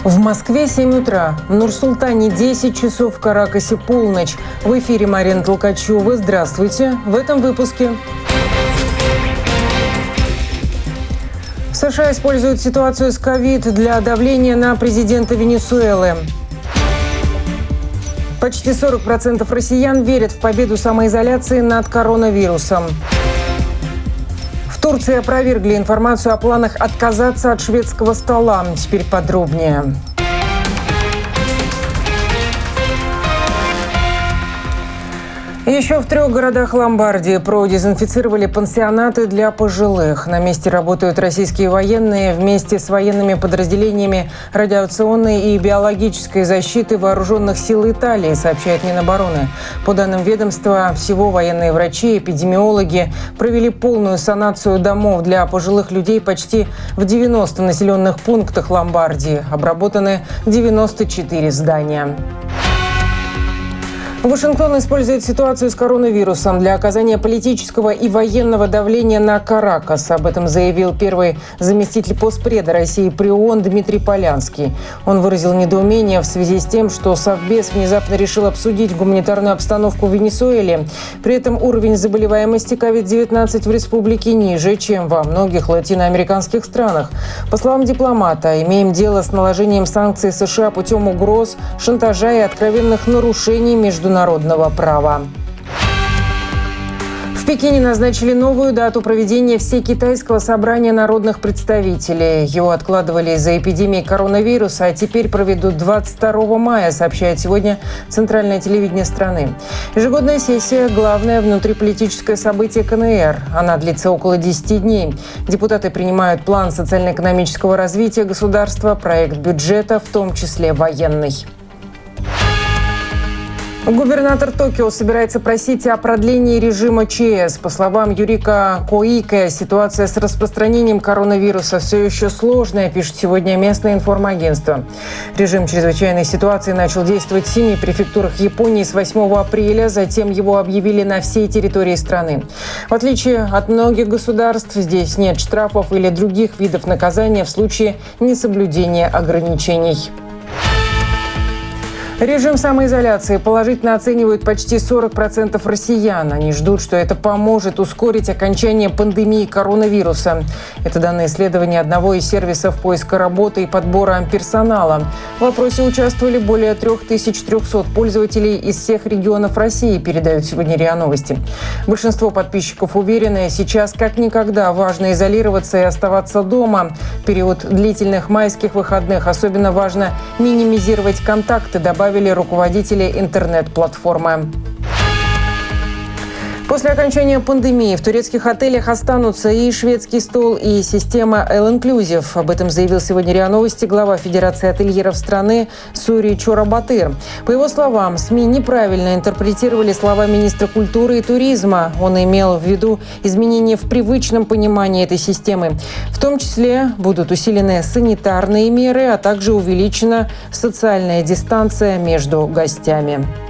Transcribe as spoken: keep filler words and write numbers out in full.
В Москве семь утра, в Нур-Султане десять часов, в Каракасе полночь. В эфире Марина Толкачева. Здравствуйте. В этом выпуске. США используют ситуацию с ковид для давления на президента Венесуэлы. Почти сорок процентов россиян верят в победу самоизоляции над коронавирусом. В Турции опровергли информацию о планах отказаться от шведского стола. Теперь подробнее. Еще в трех городах Ломбардии продезинфицировали пансионаты для пожилых. На месте работают российские военные вместе с военными подразделениями радиационной и биологической защиты вооруженных сил Италии, сообщает Минобороны. По данным ведомства, всего военные врачи и эпидемиологи провели полную санацию домов для пожилых людей почти в девяноста населенных пунктах Ломбардии. Обработаны девяносто четыре здания. Вашингтон использует ситуацию с коронавирусом для оказания политического и военного давления на Каракас. Об этом заявил первый заместитель постпреда России при ООН Дмитрий Полянский. Он выразил недоумение в связи с тем, что Совбез внезапно решил обсудить гуманитарную обстановку в Венесуэле. При этом уровень заболеваемости ковид девятнадцать в республике ниже, чем во многих латиноамериканских странах. По словам дипломата, имеем дело с наложением санкций США путем угроз, шантажа и откровенных нарушений международного Народного права. В Пекине назначили новую дату проведения Всекитайского собрания народных представителей. Его откладывали из-за эпидемии коронавируса, а теперь проведут двадцать второго мая, сообщает сегодня центральное телевидение страны. Ежегодная сессия – главное внутриполитическое событие КНР. Она длится около десяти дней. Депутаты принимают план социально-экономического развития государства, проект бюджета, в том числе военный. Губернатор Токио собирается просить о продлении режима ЧС. По словам Юрика Коике, ситуация с распространением коронавируса все еще сложная, пишет сегодня местное информагентство. Режим чрезвычайной ситуации начал действовать в семи префектурах Японии с восьмого апреля, затем его объявили на всей территории страны. В отличие от многих государств, здесь нет штрафов или других видов наказания в случае несоблюдения ограничений. Режим самоизоляции положительно оценивают почти сорок процентов россиян. Они ждут, что это поможет ускорить окончание пандемии коронавируса. Это данные исследования одного из сервисов поиска работы и подбора персонала. В опросе участвовали более три тысячи триста пользователей из всех регионов России, передают сегодня РИА Новости. Большинство подписчиков уверены, сейчас как никогда важно изолироваться и оставаться дома. В период длительных майских выходных особенно важно минимизировать контакты, добавили руководители интернет-платформы. После окончания пандемии в турецких отелях останутся и шведский стол, и система All-Inclusive. Об этом заявил сегодня РИА Новости глава Федерации ательеров страны Сури Чорабатыр. По его словам, СМИ неправильно интерпретировали слова министра культуры и туризма. Он имел в виду изменения в привычном понимании этой системы. В том числе будут усилены санитарные меры, а также увеличена социальная дистанция между гостями.